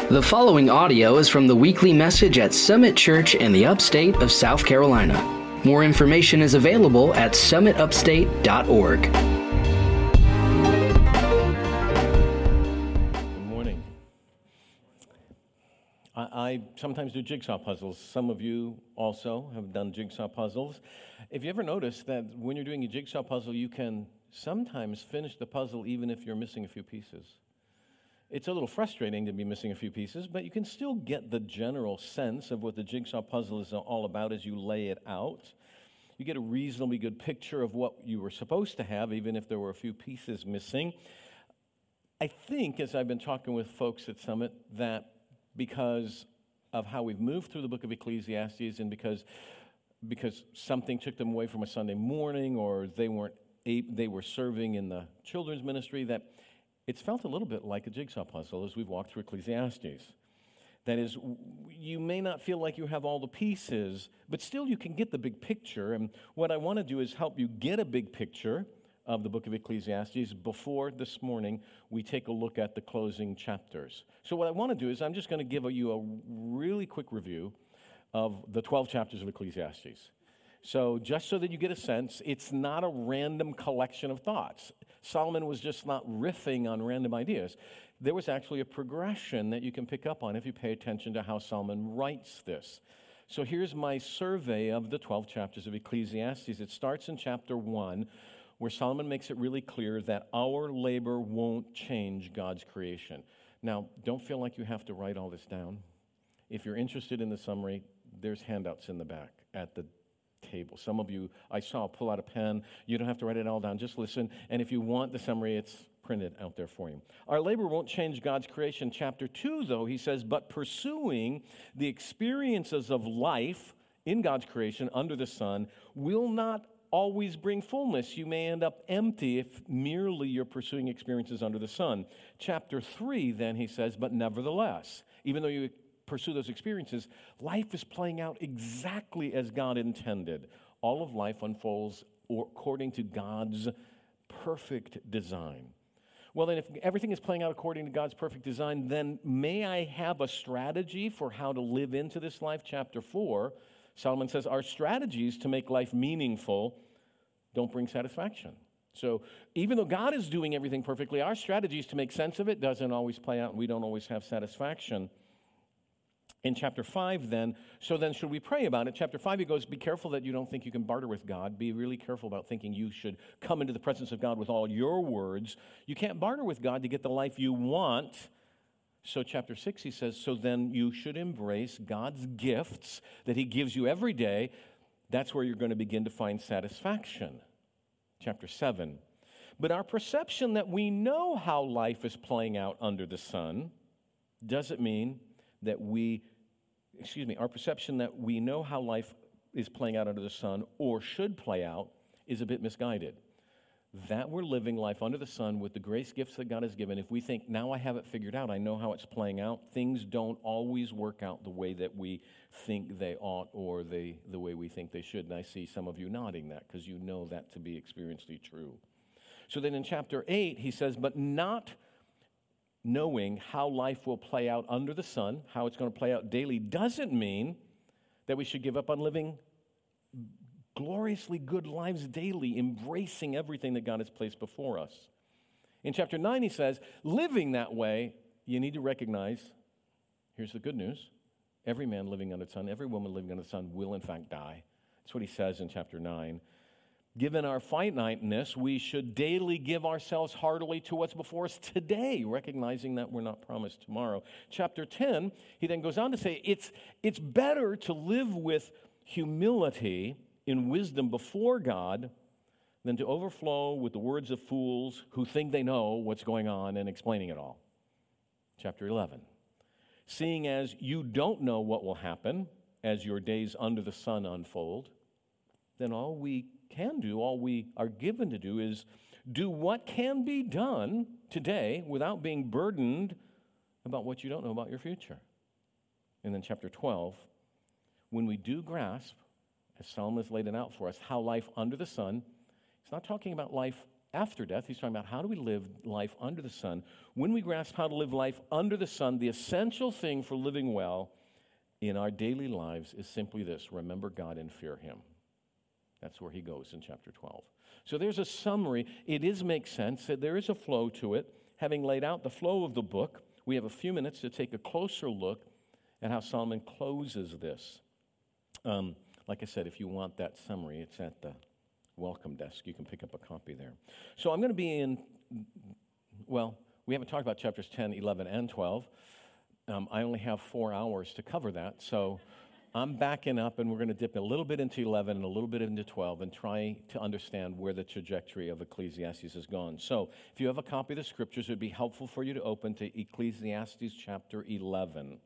The following audio is from the weekly message at Summit Church in the upstate of South Carolina. More information is available at summitupstate.org. Good morning. I sometimes do jigsaw puzzles. Some of you also have done jigsaw puzzles. If you ever notice that when you're doing a jigsaw puzzle, you can sometimes finish the puzzle even if you're missing a few pieces. It's a little frustrating to be missing a few pieces, but you can still get the general sense of what the jigsaw puzzle is all about as you lay it out. You get a reasonably good picture of what you were supposed to have, even if there were a few pieces missing. I think, as I've been talking with folks at Summit, that because of how we've moved through the book of Ecclesiastes and because something took them away from a Sunday morning or they were serving in the children's ministry, that it's felt a little bit like a jigsaw puzzle as we've walked through Ecclesiastes. That is, you may not feel like you have all the pieces, but still you can get the big picture. And what I want to do is help you get a big picture of the book of Ecclesiastes before this morning we take a look at the closing chapters. So what I want to do is I'm just going to give you a really quick review of the 12 chapters of Ecclesiastes. So just so that you get a sense, it's not a random collection of thoughts. Solomon was just not riffing on random ideas. There was actually a progression that you can pick up on if you pay attention to how Solomon writes this. So here's my survey of the 12 chapters of Ecclesiastes. It starts in chapter 1, where Solomon makes it really clear that our labor won't change God's creation. Now, don't feel like you have to write all this down. If you're interested in the summary, there's handouts in the back at the table. Some of you, I saw, pull out a pen. You don't have to write it all down. Just listen. And if you want the summary, it's printed out there for you. Our labor won't change God's creation. Chapter 2, though, he says, but pursuing the experiences of life in God's creation under the sun will not always bring fullness. You may end up empty if merely you're pursuing experiences under the sun. Chapter 3, then, he says, but nevertheless, even though you pursue those experiences, life is playing out exactly as God intended. All of life unfolds according to God's perfect design. Well, then, if everything is playing out according to God's perfect design, then may I have a strategy for how to live into this life? Chapter 4, Solomon says, our strategies to make life meaningful don't bring satisfaction. So even though God is doing everything perfectly, our strategies to make sense of it doesn't always play out, and we don't always have satisfaction. In chapter 5, then, so then should we pray about it? Chapter 5, he goes, be careful that you don't think you can barter with God. Be really careful about thinking you should come into the presence of God with all your words. You can't barter with God to get the life you want. So chapter 6, he says, so then you should embrace God's gifts that he gives you every day. That's where you're going to begin to find satisfaction. Chapter 7, but our perception that we know how life is playing out under the sun doesn't mean that our perception that we know how life is playing out under the sun or should play out is a bit misguided. That we're living life under the sun with the grace gifts that God has given, if we think, now I have it figured out, I know how it's playing out, things don't always work out the way that we think they ought or the way we think they should. And I see some of you nodding that because you know that to be experientially true. So then in chapter 8, he says, but not knowing how life will play out under the sun, how it's going to play out daily, doesn't mean that we should give up on living gloriously good lives daily, embracing everything that God has placed before us. In chapter 9, he says, living that way, you need to recognize, here's the good news, every man living under the sun, every woman living under the sun will in fact die. That's what he says in chapter 9. Given our finiteness, we should daily give ourselves heartily to what's before us today, recognizing that we're not promised tomorrow. Chapter 10, he then goes on to say, it's better to live with humility in wisdom before God than to overflow with the words of fools who think they know what's going on and explaining it all. Chapter 11, seeing as you don't know what will happen as your days under the sun unfold, then all we can do, all we are given to do is do what can be done today without being burdened about what you don't know about your future. And then chapter 12, when we do grasp, as Solomon has laid it out for us, how life under the sun, he's not talking about life after death. He's talking about how do we live life under the sun. When we grasp how to live life under the sun, the essential thing for living well in our daily lives is simply this: remember God and fear Him. That's where he goes in chapter 12. So there's a summary. It makes sense. There is a flow to it. Having laid out the flow of the book, we have a few minutes to take a closer look at how Solomon closes this. Like I said, if you want that summary, it's at the welcome desk. You can pick up a copy there. So I'm going to be in, well, we haven't talked about chapters 10, 11, and 12. I only have 4 hours to cover that, so I'm backing up, and we're going to dip a little bit into 11 and a little bit into 12 and try to understand where the trajectory of Ecclesiastes has gone. So if you have a copy of the Scriptures, it would be helpful for you to open to Ecclesiastes chapter 11.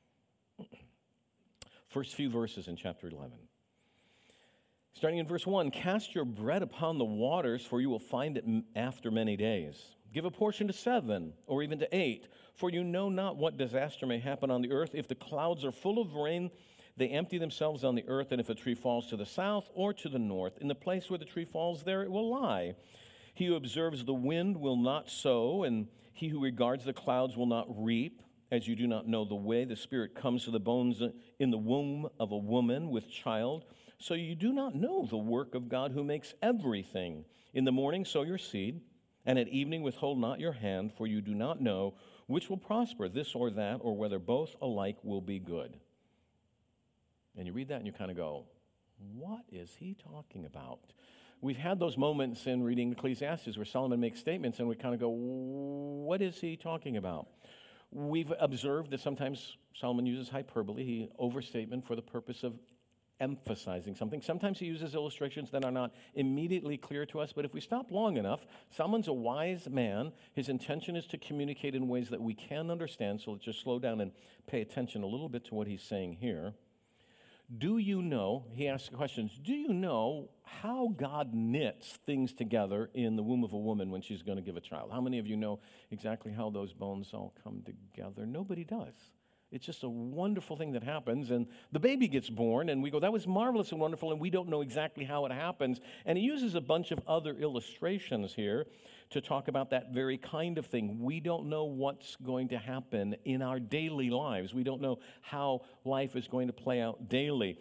First few verses in chapter 11. Starting in verse 1, "Cast your bread upon the waters, for you will find it after many days. Give a portion to 7, or even to 8, for you know not what disaster may happen on the earth. If the clouds are full of rain, they empty themselves on the earth, and if a tree falls to the south or to the north, in the place where the tree falls, there it will lie. He who observes the wind will not sow, and he who regards the clouds will not reap. As you do not know the way the Spirit comes to the bones in the womb of a woman with child, so you do not know the work of God who makes everything. In the morning sow your seed, and at evening withhold not your hand, for you do not know which will prosper, this or that, or whether both alike will be good." And you read that and you kind of go, what is he talking about? We've had those moments in reading Ecclesiastes where Solomon makes statements and we kind of go, what is he talking about? We've observed that sometimes Solomon uses hyperbole, overstatement for the purpose of emphasizing something. Sometimes he uses illustrations that are not immediately clear to us, but if we stop long enough, Solomon's a wise man. His intention is to communicate in ways that we can understand, so let's just slow down and pay attention a little bit to what he's saying here. Do you know, he asks questions, do you know how God knits things together in the womb of a woman when she's going to give a child? How many of you know exactly how those bones all come together? Nobody does. It's just a wonderful thing that happens, and the baby gets born, and we go, that was marvelous and wonderful, and we don't know exactly how it happens. And he uses a bunch of other illustrations here to talk about that very kind of thing. We don't know what's going to happen in our daily lives. We don't know how life is going to play out daily.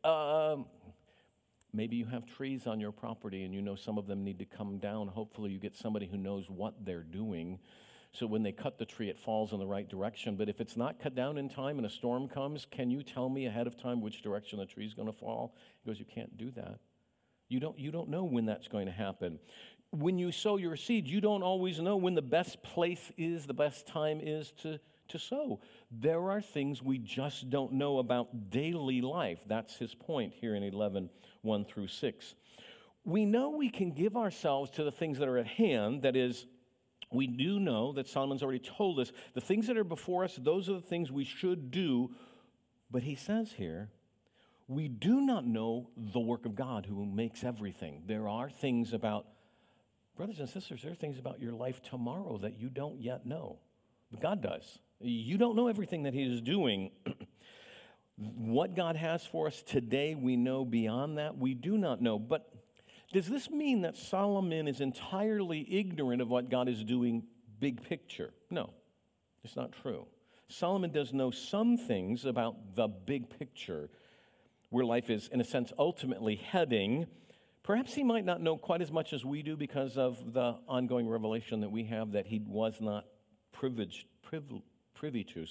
Maybe you have trees on your property, and you know some of them need to come down. Hopefully you get somebody who knows what they're doing, so when they cut the tree, it falls in the right direction. But if it's not cut down in time and a storm comes, can you tell me ahead of time which direction the tree's going to fall? He goes, you can't do that. You don't know when that's going to happen. When you sow your seed, you don't always know when the best place is, the best time is to sow. There are things we just don't know about daily life. That's his point here in 11, 1 through 6. We know we can give ourselves to the things that are at hand, that is, we do know that Solomon's already told us the things that are before us, those are the things we should do. But he says here, we do not know the work of God who makes everything. There are things about, brothers and sisters, there are things about your life tomorrow that you don't yet know. But God does. You don't know everything that he is doing. What God has for us today, we know. Beyond that, we do not know. But does this mean that Solomon is entirely ignorant of what God is doing big picture? No, it's not true. Solomon does know some things about the big picture, where life is, in a sense, ultimately heading. Perhaps he might not know quite as much as we do because of the ongoing revelation that we have that he was not privy to.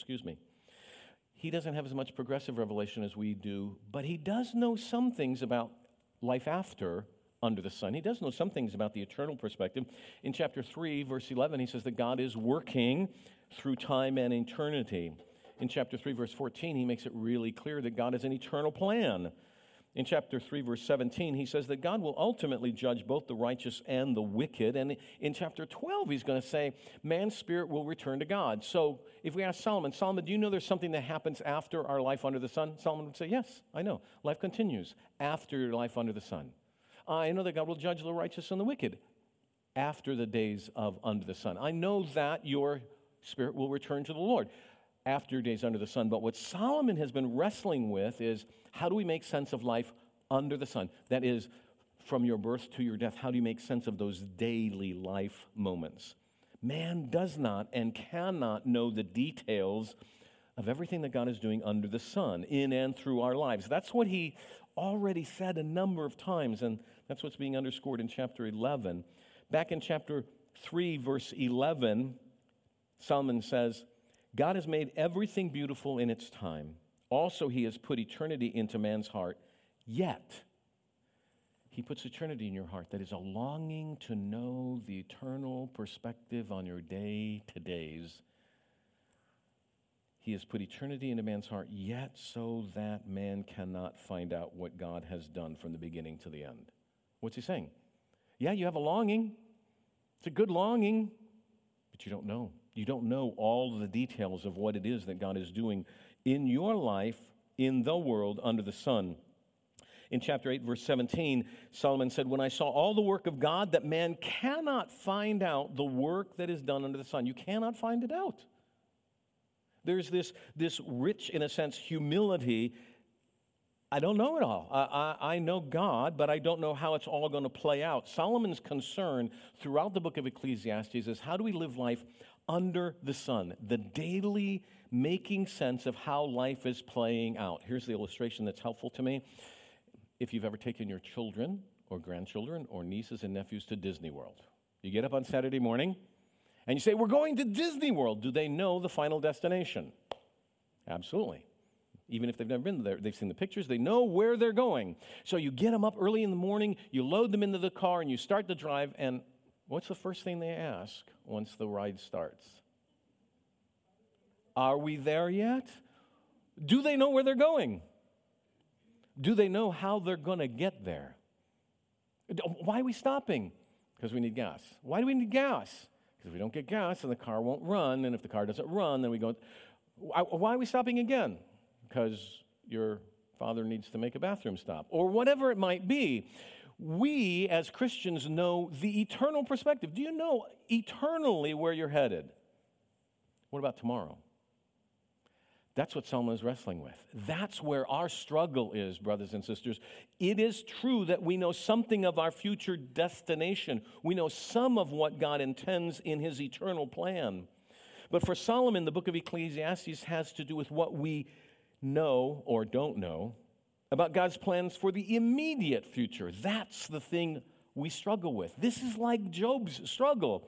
He doesn't have as much progressive revelation as we do, but he does know some things about life after under the sun. He does know some things about the eternal perspective. In chapter 3, verse 11, he says that God is working through time and eternity. In chapter 3, verse 14, he makes it really clear that God has an eternal plan. In chapter 3, verse 17, he says that God will ultimately judge both the righteous and the wicked. And in chapter 12, he's going to say, man's spirit will return to God. So if we ask Solomon, do you know there's something that happens after our life under the sun? Solomon would say, yes, I know. Life continues after your life under the sun. I know that God will judge the righteous and the wicked after the days of under the sun. I know that your spirit will return to the Lord after your days under the sun. But what Solomon has been wrestling with is, how do we make sense of life under the sun? That is, from your birth to your death, how do you make sense of those daily life moments? Man does not and cannot know the details of everything that God is doing under the sun, in and through our lives. That's what he already said a number of times, and that's what's being underscored in chapter 11. Back in chapter 3, verse 11, Solomon says, God has made everything beautiful in its time. Also, he has put eternity into man's heart, yet he puts eternity in your heart. That is a longing to know the eternal perspective on your day-to-days. He has put eternity into man's heart, yet so that man cannot find out what God has done from the beginning to the end. What's he saying? Yeah, you have a longing. It's a good longing, but you don't know. You don't know all the details of what it is that God is doing in your life, in the world, under the sun. In chapter 8, verse 17, Solomon said, when I saw all the work of God, that man cannot find out the work that is done under the sun. You cannot find it out. There's this rich, in a sense, humility. I don't know it all. I know God, but I don't know how it's all going to play out. Solomon's concern throughout the book of Ecclesiastes is how do we live life under the sun, the daily making sense of how life is playing out. Here's the illustration that's helpful to me. If you've ever taken your children or grandchildren or nieces and nephews to Disney World, you get up on Saturday morning and you say, we're going to Disney World. Do they know the final destination? Absolutely. Even if they've never been there, they've seen the pictures, they know where they're going. So you get them up early in the morning, you load them into the car, and you start the drive, and what's the first thing they ask once the ride starts? Are we there yet? Do they know where they're going? Do they know how they're going to get there? Why are we stopping? Because we need gas. Why do we need gas? Because if we don't get gas, then the car won't run, and if the car doesn't run, then we go. Why are we stopping again? Because your father needs to make a bathroom stop, or whatever it might be. We, as Christians, know the eternal perspective. Do you know eternally where you're headed? What about tomorrow? That's what Solomon is wrestling with. That's where our struggle is, brothers and sisters. It is true that we know something of our future destination. We know some of what God intends in his eternal plan. But for Solomon, the book of Ecclesiastes has to do with what we know or don't know about God's plans for the immediate future. That's the thing we struggle with. This is like Job's struggle.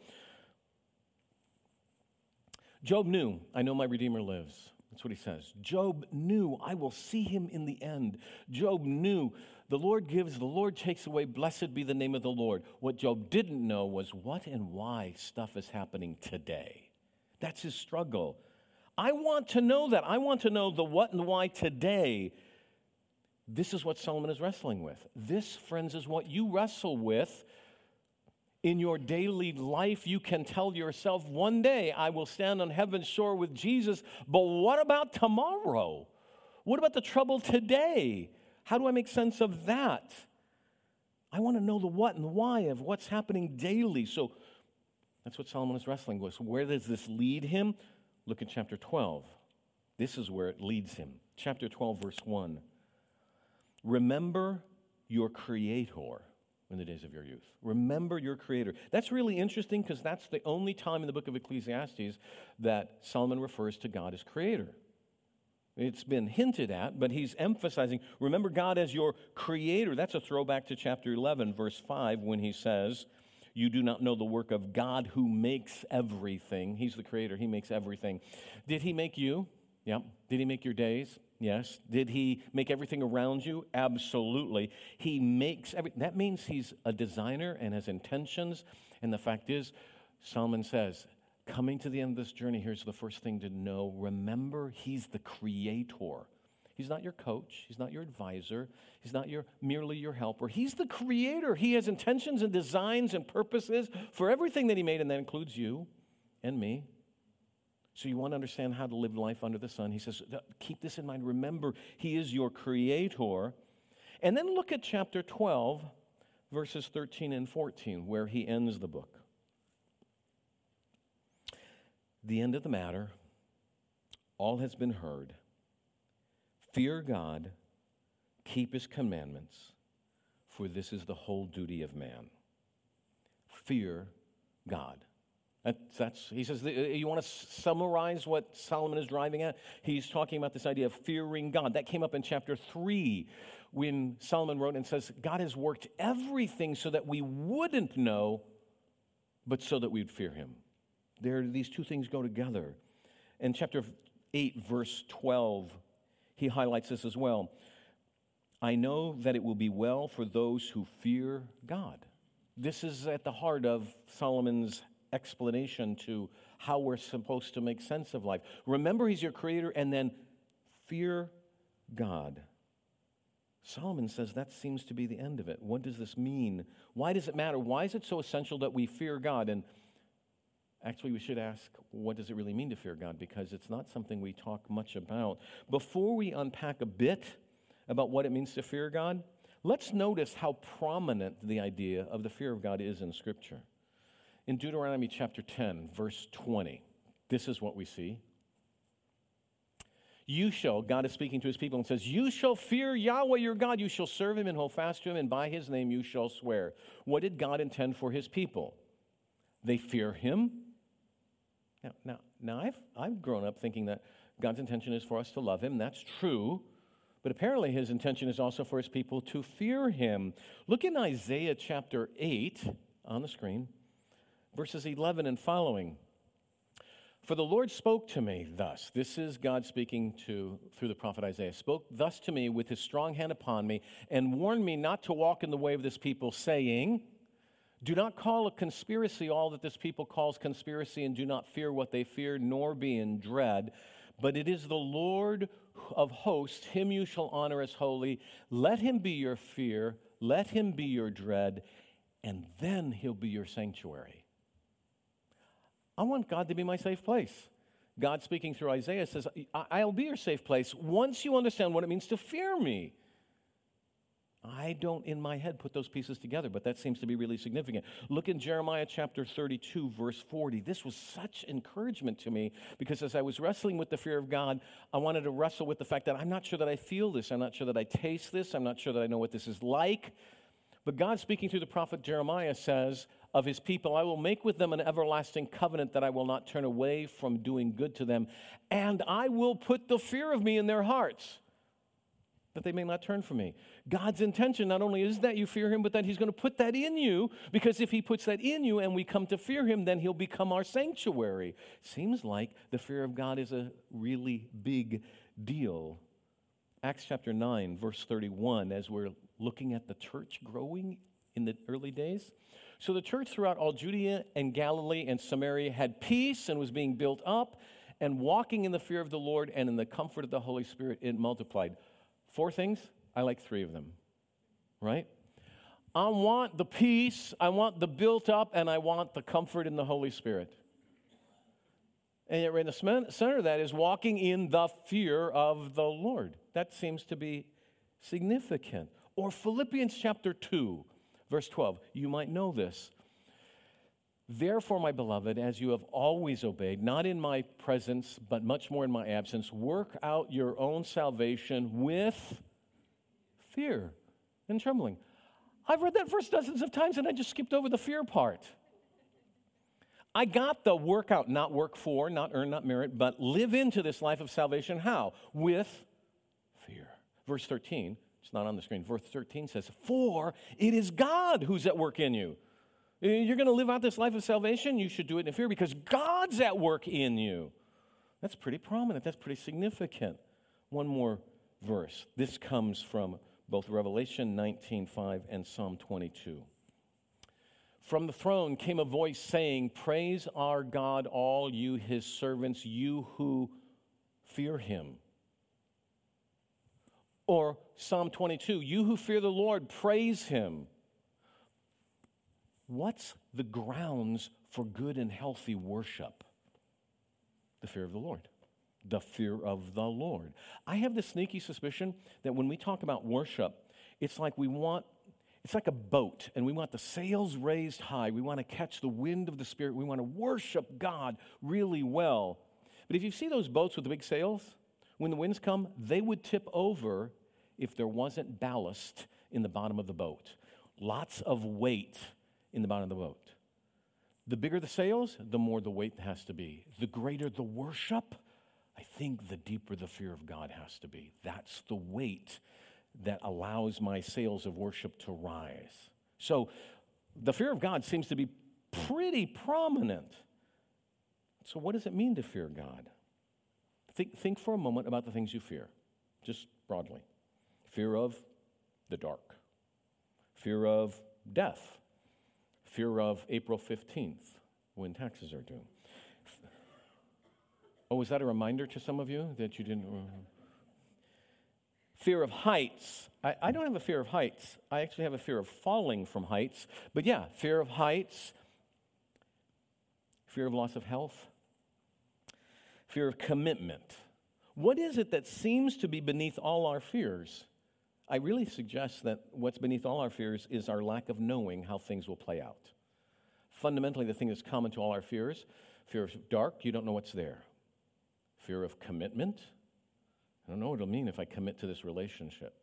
Job knew, I know my Redeemer lives. That's what he says. Job knew, I will see him in the end. Job knew, the Lord gives, the Lord takes away, blessed be the name of the Lord. What Job didn't know was what and why stuff is happening today. That's his struggle. I want to know that. I want to know the what and why today. This is what Solomon is wrestling with. This, friends, is what you wrestle with in your daily life. You can tell yourself, one day I will stand on heaven's shore with Jesus, but what about tomorrow? What about the trouble today? How do I make sense of that? I want to know the what and the why of what's happening daily. So that's what Solomon is wrestling with. So where does this lead him? Look at chapter 12. This is where it leads him. Chapter 12, verse 1. Remember your Creator in the days of your youth. Remember your Creator. That's really interesting because that's the only time in the book of Ecclesiastes that Solomon refers to God as Creator. It's been hinted at, but he's emphasizing, remember God as your Creator. That's a throwback to chapter 11, verse 5, when he says, you do not know the work of God who makes everything. He's the Creator. He makes everything. Did he make you? Yeah. Did he make your days? Yes. Did he make everything around you? Absolutely. He makes everything. That means he's a designer and has intentions. And the fact is, Solomon says, coming to the end of this journey, here's the first thing to know. Remember, he's the Creator. He's not your coach. He's not your advisor. He's not merely your helper. He's the Creator. He has intentions and designs and purposes for everything that he made, and that includes you and me. So you want to understand how to live life under the sun. He says, keep this in mind. Remember, he is your Creator. And then look at chapter 12, verses 13 and 14, where he ends the book. The end of the matter, all has been heard. Fear God, keep his commandments, for this is the whole duty of man. Fear God. He says, you want to summarize what Solomon is driving at? He's talking about this idea of fearing God. That came up in chapter 3 when Solomon wrote and says, God has worked everything so that we wouldn't know, but so that we'd fear him. These two things go together. In chapter 8, verse 12, he highlights this as well. I know that it will be well for those who fear God. This is at the heart of Solomon's explanation to how we're supposed to make sense of life. Remember, he's your creator, and then fear God. Solomon says that seems to be the end of it. What does this mean? Why does it matter? Why is it so essential that we fear God? And actually, we should ask, what does it really mean to fear God? Because it's not something we talk much about. Before we unpack a bit about what it means to fear God, let's notice how prominent the idea of the fear of God is in Scripture. In Deuteronomy chapter 10, verse 20, this is what we see. God is speaking to his people and says, you shall fear Yahweh your God, you shall serve him and hold fast to him, and by his name you shall swear. What did God intend for his people? They fear him. Now I've grown up thinking that God's intention is for us to love him. That's true. But apparently his intention is also for his people to fear him. Look in Isaiah chapter 8 on the screen, verses 11 and following. For the Lord spoke to me thus. This is God speaking through the prophet Isaiah. Spoke thus to me with his strong hand upon me and warned me not to walk in the way of this people, saying, do not call a conspiracy all that this people calls conspiracy, and do not fear what they fear, nor be in dread. But it is the Lord of hosts, him you shall honor as holy. Let him be your fear, let him be your dread, and then he'll be your sanctuary. I want God to be my safe place. God speaking through Isaiah says, I'll be your safe place once you understand what it means to fear me. I don't in my head put those pieces together, but that seems to be really significant. Look in Jeremiah chapter 32, verse 40. This was such encouragement to me because as I was wrestling with the fear of God, I wanted to wrestle with the fact that I'm not sure that I feel this. I'm not sure that I taste this. I'm not sure that I know what this is like. But God speaking through the prophet Jeremiah says of his people, I will make with them an everlasting covenant that I will not turn away from doing good to them. And I will put the fear of me in their hearts, that they may not turn from me. God's intention not only is that you fear him, but that he's going to put that in you, because if he puts that in you and we come to fear him, then he'll become our sanctuary. Seems like the fear of God is a really big deal. Acts chapter 9, verse 31, as we're looking at the church growing in the early days. So the church throughout all Judea and Galilee and Samaria had peace and was being built up, and walking in the fear of the Lord and in the comfort of the Holy Spirit, it multiplied. 4 things, I like 3 of them, right? I want the peace, I want the built up, and I want the comfort in the Holy Spirit. And yet right in the center of that is walking in the fear of the Lord. That seems to be significant. Or Philippians chapter 2, verse 12. You might know this. Therefore, my beloved, as you have always obeyed, not in my presence, but much more in my absence, work out your own salvation with fear and trembling. I've read that verse dozens of times, and I just skipped over the fear part. I got the work out, not work for, not earn, not merit, but live into this life of salvation. How? With fear. Verse 13, it's not on the screen. Verse 13 says, for it is God who's at work in you. You're going to live out this life of salvation, you should do it in fear because God's at work in you. That's pretty prominent. That's pretty significant. One more verse. This comes from both Revelation 19:5 and Psalm 22. From the throne came a voice saying, praise our God, all you his servants, you who fear him. Or Psalm 22, you who fear the Lord, praise him. What's the grounds for good and healthy worship? The fear of the Lord. The fear of the Lord. I have this sneaky suspicion that when we talk about worship, it's like a boat, and we want the sails raised high. We want to catch the wind of the Spirit. We want to worship God really well. But if you see those boats with the big sails, when the winds come, they would tip over if there wasn't ballast in the bottom of the boat. Lots of weight in the bottom of the boat. The bigger the sails, the more the weight has to be. The greater the worship, I think the deeper the fear of God has to be. That's the weight that allows my sails of worship to rise. So the fear of God seems to be pretty prominent. So what does it mean to fear God? Think for a moment about the things you fear, just broadly. Fear of the dark. Fear of death. Fear of April 15th when taxes are due. Oh, is that a reminder to some of you that you didn't? Fear of heights. I don't have a fear of heights. I actually have a fear of falling from heights. But yeah, fear of heights. Fear of loss of health. Fear of commitment. What is it that seems to be beneath all our fears? I really suggest that what's beneath all our fears is our lack of knowing how things will play out. Fundamentally, the thing that's common to all our fears, fear of dark, you don't know what's there. Fear of commitment, I don't know what it'll mean if I commit to this relationship.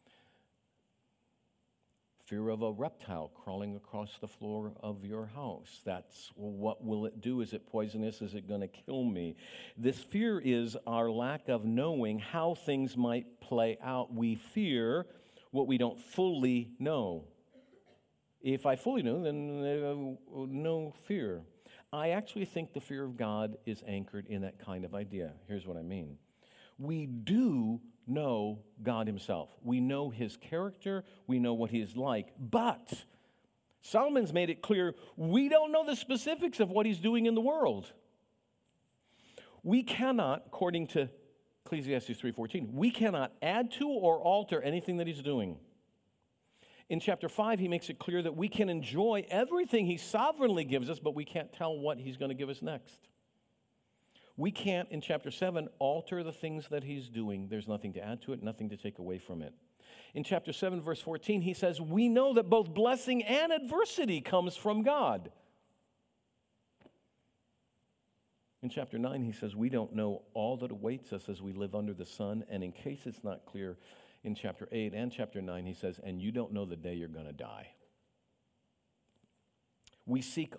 Fear of a reptile crawling across the floor of your house. That's, well, what will it do? Is it poisonous? Is it going to kill me? This fear is our lack of knowing how things might play out. We fear what we don't fully know. If I fully know, then no fear. I actually think the fear of God is anchored in that kind of idea. Here's what I mean. We do know God himself. We know his character. We know what he is like. But Solomon's made it clear we don't know the specifics of what he's doing in the world. We cannot, according to Ecclesiastes 3:14, we cannot add to or alter anything that he's doing. In chapter 5, he makes it clear that we can enjoy everything he sovereignly gives us, but we can't tell what he's going to give us next. We can't, in chapter 7, alter the things that he's doing. There's nothing to add to it, nothing to take away from it. In chapter 7, verse 14, he says, we know that both blessing and adversity comes from God. In chapter 9, he says, we don't know all that awaits us as we live under the sun. And in case it's not clear, in chapter 8 and chapter 9, he says, and you don't know the day you're going to die. We seek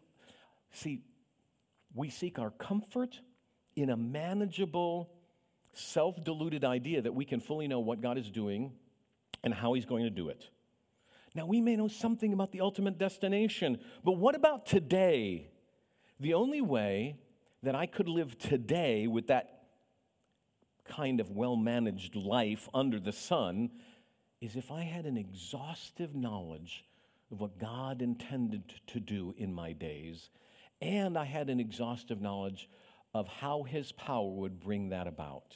our comfort in a manageable, self-deluded idea that we can fully know what God is doing and how he's going to do it. Now, we may know something about the ultimate destination, but what about today? The only way that I could live today with that kind of well-managed life under the sun is if I had an exhaustive knowledge of what God intended to do in my days, and I had an exhaustive knowledge of how his power would bring that about.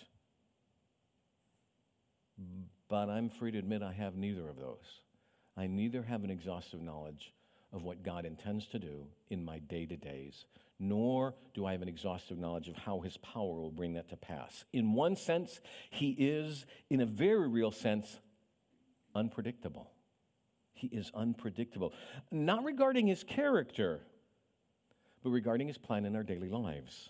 But I'm free to admit I have neither of those. I neither have an exhaustive knowledge of what God intends to do in my day-to-days, nor do I have an exhaustive knowledge of how his power will bring that to pass. In one sense, he is, in a very real sense, unpredictable. He is unpredictable. Not regarding his character, but regarding his plan in our daily lives.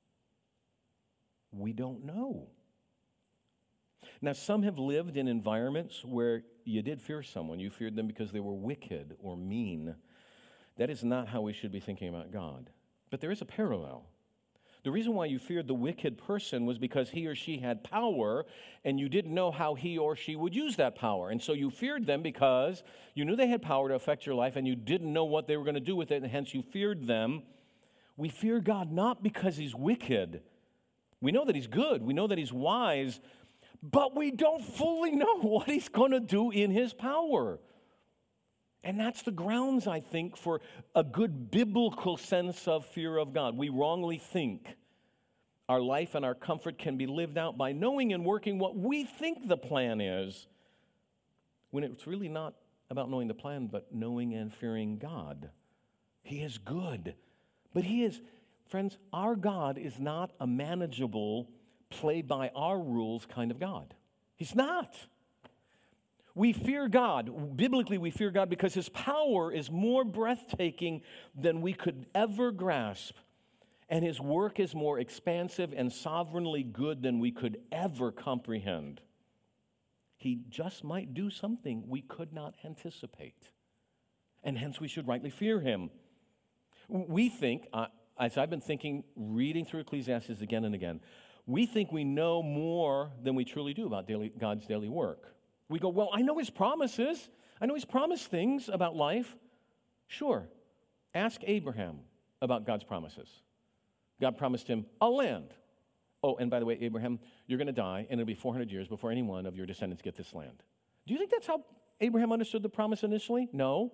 We don't know. Now, some have lived in environments where you did fear someone. You feared them because they were wicked or mean. That is not how we should be thinking about God. But there is a parallel. The reason why you feared the wicked person was because he or she had power, and you didn't know how he or she would use that power. And so you feared them because you knew they had power to affect your life, and you didn't know what they were going to do with it, and hence you feared them. We fear God not because he's wicked. We know that he's good. We know that he's wise. But we don't fully know what he's going to do in his power. And that's the grounds, I think, for a good biblical sense of fear of God. We wrongly think our life and our comfort can be lived out by knowing and working what we think the plan is, when it's really not about knowing the plan, but knowing and fearing God. He is good. But he is, friends, our God is not a manageable, play by our rules kind of God. He's not. We fear God. Biblically, we fear God because his power is more breathtaking than we could ever grasp. And his work is more expansive and sovereignly good than we could ever comprehend. He just might do something we could not anticipate. and hence we should rightly fear him. We think, as I've been thinking, reading through Ecclesiastes again and again, we think we know more than we truly do about God's daily work. We go, well, I know his promises. I know he's promised things about life. Sure. Ask Abraham about God's promises. God promised him a land. Oh, and by the way, Abraham, you're going to die, and it'll be 400 years before any one of your descendants get this land. Do you think that's how Abraham understood the promise initially? No.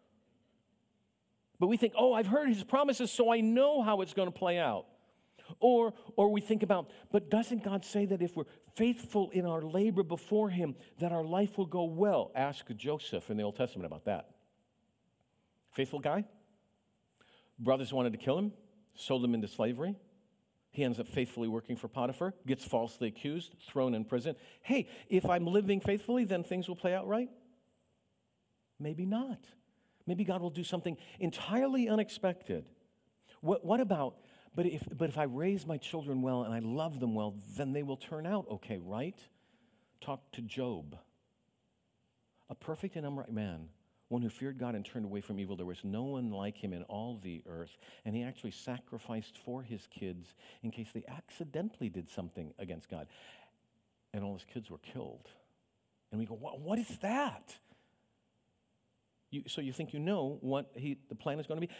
But we think, oh, I've heard his promises, so I know how it's going to play out. Or we think about, but doesn't God say that if we're faithful in our labor before him, that our life will go well? Ask Joseph in the Old Testament about that. Faithful guy. Brothers wanted to kill him, sold him into slavery. He ends up faithfully working for Potiphar, gets falsely accused, thrown in prison. Hey, if I'm living faithfully, then things will play out right? Maybe not. Maybe God will do something entirely unexpected. What about, but if I raise my children well and I love them well, then they will turn out okay, right? Talk to Job. A perfect and upright man, one who feared God and turned away from evil. There was no one like him in all the earth. And he actually sacrificed for his kids in case they accidentally did something against God. And all his kids were killed. And we go, what is that? So you think you know what the plan is going to be?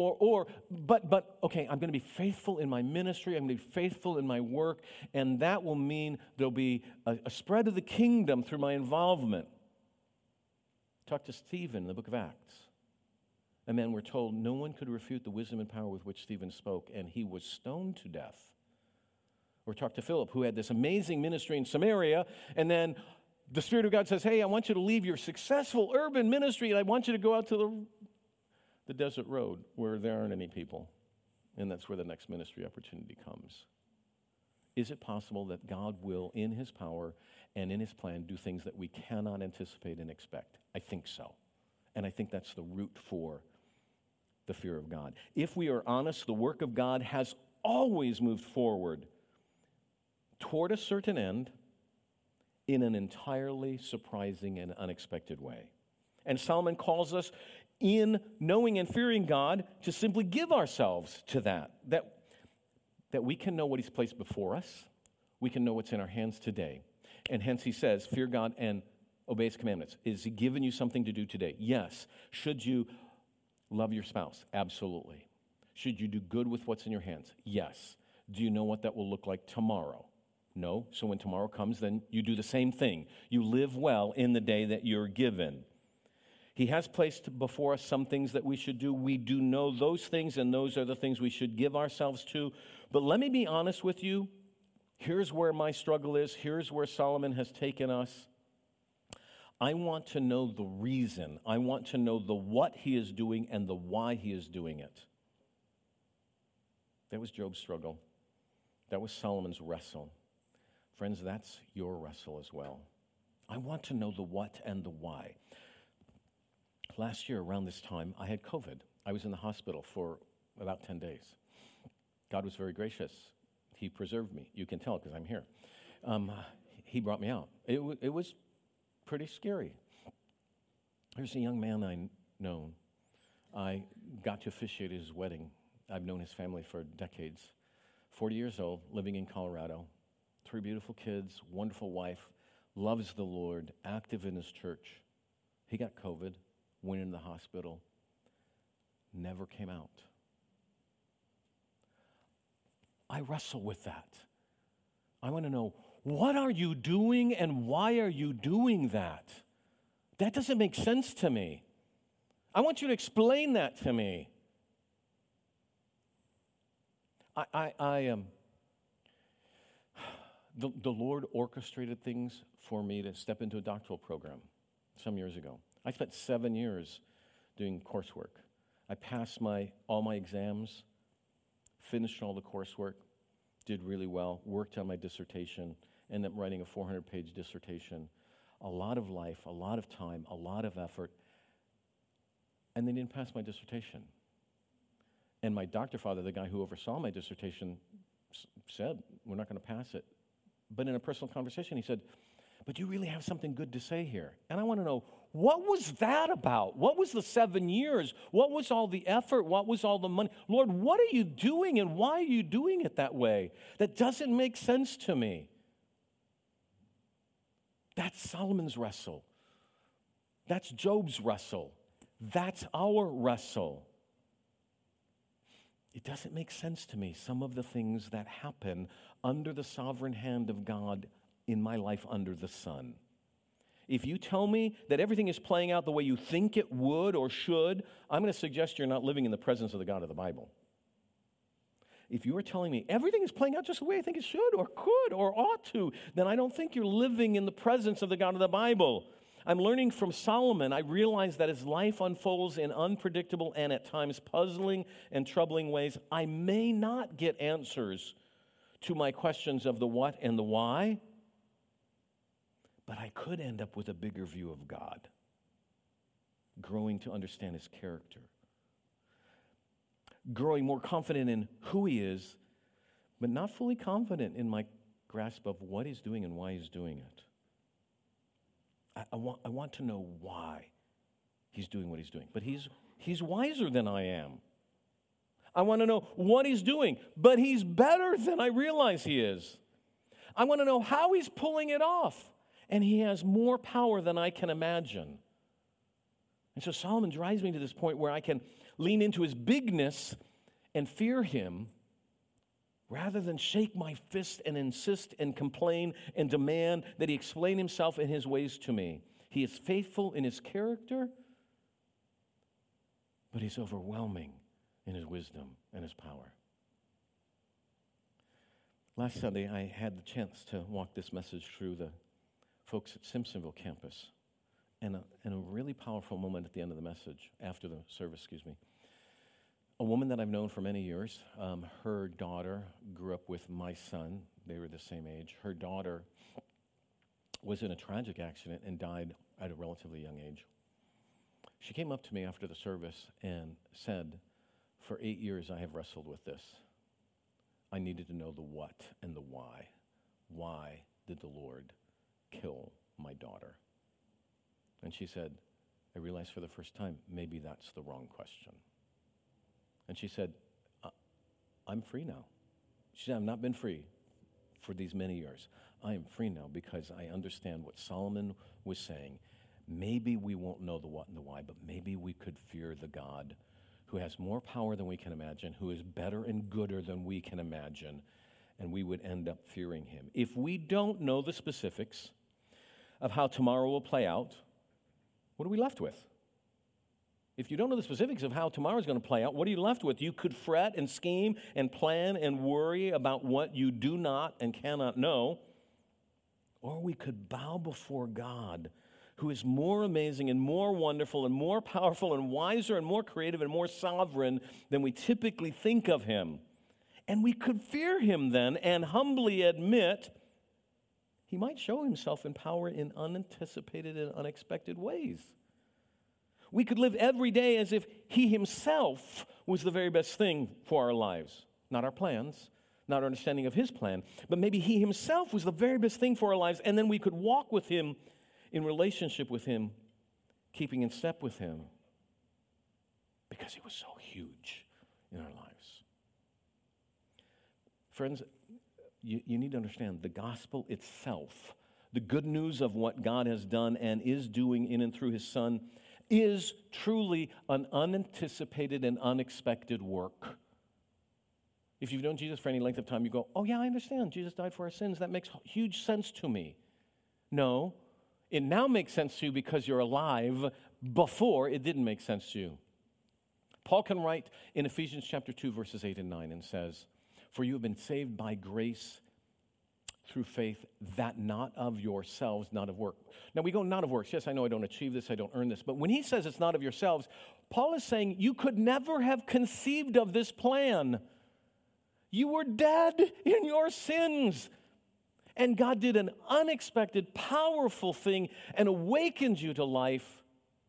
But okay, I'm going to be faithful in my ministry. I'm going to be faithful in my work. And that will mean there'll be a spread of the kingdom through my involvement. Talk to Stephen in the book of Acts. A man, we're told, no one could refute the wisdom and power with which Stephen spoke, and he was stoned to death. Or talk to Philip, who had this amazing ministry in Samaria, and then the Spirit of God says, hey, I want you to leave your successful urban ministry, and I want you to go out to the desert road where there aren't any people. And that's where the next ministry opportunity comes. Is it possible that God will, in his power and in his plan, do things that we cannot anticipate and expect? I think so. And I think that's the root for the fear of God. If we are honest, the work of God has always moved forward toward a certain end in an entirely surprising and unexpected way. And Solomon calls us, in knowing and fearing God, to simply give ourselves to that we can know what he's placed before us. We can know what's in our hands today. And hence he says, fear God and obey his commandments. Is he giving you something to do today? Yes. Should you love your spouse? Absolutely. Should you do good with what's in your hands? Yes. Do you know what that will look like tomorrow? No. So when tomorrow comes, then you do the same thing. You live well in the day that you're given. He has placed before us some things that we should do. We do know those things, and those are the things we should give ourselves to. But let me be honest with you. Here's where my struggle is. Here's where Solomon has taken us. I want to know the reason. I want to know the what he is doing and the why he is doing it. That was Job's struggle. That was Solomon's wrestle. Friends, that's your wrestle as well. I want to know the what and the why. Last year, around this time, I had COVID. I was in the hospital for about 10 days. God was very gracious. He preserved me. You can tell because I'm here. He brought me out. It was pretty scary. There's a young man I know. I got to officiate his wedding. I've known his family for decades. 40 years old, living in Colorado. 3 beautiful kids, wonderful wife, loves the Lord, active in his church. He got COVID, went into the hospital, never came out. I wrestle with that. I want to know, what are you doing and why are you doing that? That doesn't make sense to me. I want you to explain that to me. The Lord orchestrated things for me to step into a doctoral program some years ago. I spent 7 years doing coursework. I passed all my exams, finished all the coursework, did really well, worked on my dissertation, ended up writing a 400-page dissertation. A lot of life, a lot of time, a lot of effort, and they didn't pass my dissertation. And my doctor father, the guy who oversaw my dissertation, said, we're not going to pass it. But in a personal conversation, he said, but you really have something good to say here. And I want to know, what was that about? What was the 7 years? What was all the effort? What was all the money? Lord, what are you doing and why are you doing it that way? That doesn't make sense to me. That's Solomon's wrestle. That's Job's wrestle. That's our wrestle. It doesn't make sense to me, some of the things that happen under the sovereign hand of God in my life under the sun. If you tell me that everything is playing out the way you think it would or should, I'm going to suggest you're not living in the presence of the God of the Bible. If you are telling me everything is playing out just the way I think it should or could or ought to, then I don't think you're living in the presence of the God of the Bible. I'm learning from Solomon. I realize that as life unfolds in unpredictable and at times puzzling and troubling ways, I may not get answers to my questions of the what and the why, but I could end up with a bigger view of God, growing to understand His character, growing more confident in who He is, but not fully confident in my grasp of what He's doing and why He's doing it. I want to know why He's doing what He's doing, but He's wiser than I am. I want to know what He's doing, but He's better than I realize He is. I want to know how He's pulling it off. And He has more power than I can imagine. And so Solomon drives me to this point where I can lean into His bigness and fear Him rather than shake my fist and insist and complain and demand that He explain Himself and His ways to me. He is faithful in His character, but He's overwhelming in His wisdom and His power. Last Sunday, I had the chance to walk this message through the folks at Simpsonville campus, and a really powerful moment at the end of the message, after the service, A woman that I've known for many years, her daughter grew up with my son. They were the same age. Her daughter was in a tragic accident and died at a relatively young age. She came up to me after the service and said, "For 8 years I have wrestled with this. I needed to know the what and the why. Why did the Lord kill my daughter?" And she said, "I realized for the first time, maybe that's the wrong question." And she said, "I'm free now." She said, "I've not been free for these many years. I am free now because I understand what Solomon was saying. Maybe we won't know the what and the why, but maybe we could fear the God who has more power than we can imagine, who is better and gooder than we can imagine, and we would end up fearing Him." If we don't know the specifics of how tomorrow will play out, what are we left with? If you don't know the specifics of how tomorrow is going to play out, what are you left with? You could fret and scheme and plan and worry about what you do not and cannot know, or we could bow before God, who is more amazing and more wonderful and more powerful and wiser and more creative and more sovereign than we typically think of Him. And we could fear Him then and humbly admit He might show Himself in power in unanticipated and unexpected ways. We could live every day as if He Himself was the very best thing for our lives. Not our plans, not our understanding of His plan, but maybe He Himself was the very best thing for our lives, and then we could walk with Him in relationship with Him, keeping in step with Him, because He was so huge in our lives. Friends, you need to understand the gospel itself, the good news of what God has done and is doing in and through His Son, is truly an unanticipated and unexpected work. If you've known Jesus for any length of time, you go, "Oh yeah, I understand. Jesus died for our sins. That makes huge sense to me." No, it now makes sense to you because you're alive. Before, it didn't make sense to you. Paul can write in Ephesians chapter 2, verses 8 and 9 and says, "For you have been saved by grace through faith, that not of yourselves, not of work." Now we go, not of works. Yes, I know I don't achieve this, I don't earn this. But when he says it's not of yourselves, Paul is saying you could never have conceived of this plan. You were dead in your sins. And God did an unexpected, powerful thing and awakened you to life.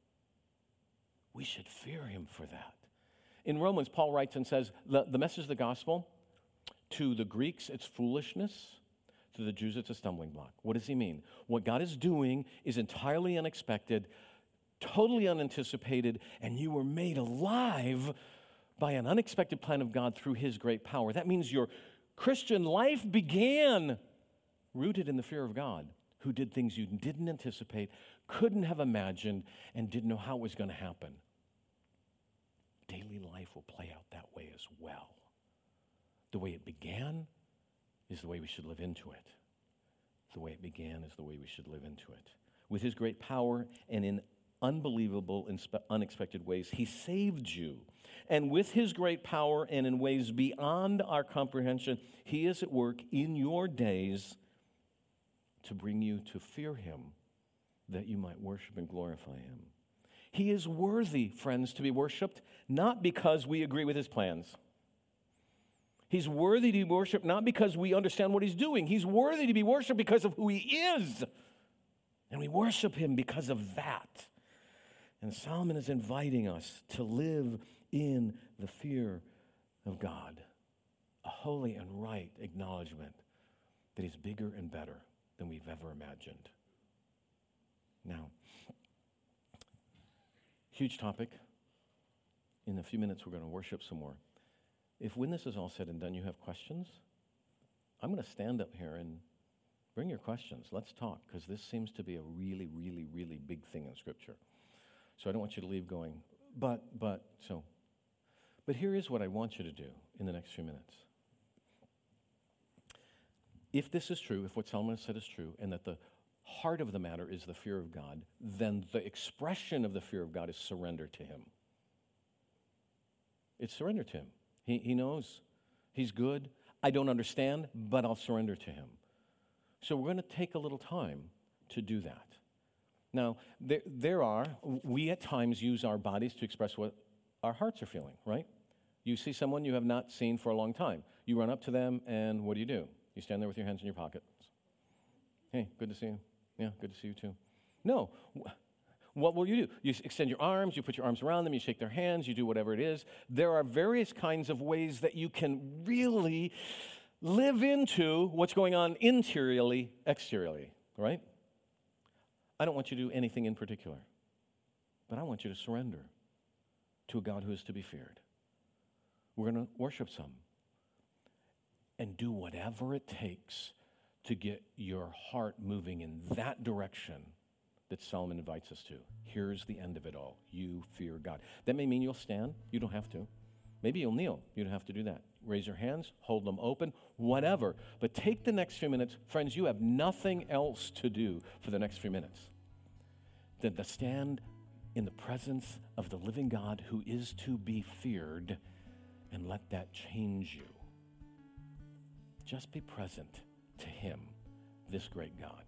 We should fear Him for that. In Romans, Paul writes and says, the message of the gospel, to the Greeks, it's foolishness. To the Jews, it's a stumbling block. What does he mean? What God is doing is entirely unexpected, totally unanticipated, and you were made alive by an unexpected plan of God through his great power. That means your Christian life began rooted in the fear of God, who did things you didn't anticipate, couldn't have imagined, and didn't know how it was going to happen. Daily life will play out that way as well. The way it began is the way we should live into it. The way it began is the way we should live into it. With his great power and in unbelievable, unexpected ways, he saved you. And with his great power and in ways beyond our comprehension, he is at work in your days to bring you to fear him, that you might worship and glorify him. He is worthy, friends, to be worshiped, not because we agree with his plans. He's worthy to be worshiped not because we understand what he's doing. He's worthy to be worshiped because of who he is. And we worship him because of that. And Solomon is inviting us to live in the fear of God, a holy and right acknowledgement that he's bigger and better than we've ever imagined. Now, huge topic. In a few minutes, we're going to worship some more. If when this is all said and done, you have questions, I'm going to stand up here and bring your questions. Let's talk, because this seems to be a really, really, really big thing in Scripture. So I don't want you to leave going, but here is what I want you to do in the next few minutes. If this is true, if what Solomon said is true, and that the heart of the matter is the fear of God, then the expression of the fear of God is surrender to him. It's surrender to him. He knows. He's good. I don't understand, but I'll surrender to him. So we're going to take a little time to do that. Now, we at times use our bodies to express what our hearts are feeling, right? You see someone you have not seen for a long time. You run up to them, and what do? You stand there with your hands in your pockets. Hey, good to see you. Yeah, good to see you too. No. What will you do? You extend your arms, you put your arms around them, you shake their hands, you do whatever it is. There are various kinds of ways that you can really live into what's going on interiorly, exteriorly, right? I don't want you to do anything in particular, but I want you to surrender to a God who is to be feared. We're going to worship some and do whatever it takes to get your heart moving in that direction that Solomon invites us to. Here's the end of it all. You fear God. That may mean you'll stand. You don't have to. Maybe you'll kneel. You don't have to do that. Raise your hands, hold them open, whatever. But take the next few minutes. Friends, you have nothing else to do for the next few minutes than to stand in the presence of the living God who is to be feared and let that change you. Just be present to him, this great God.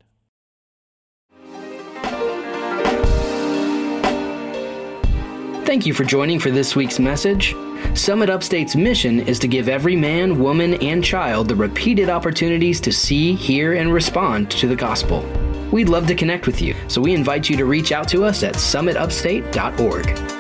Thank you for joining for this week's message. Summit Upstate's mission is to give every man, woman, and child the repeated opportunities to see, hear, and respond to the gospel. We'd love to connect with you, so we invite you to reach out to us at summitupstate.org.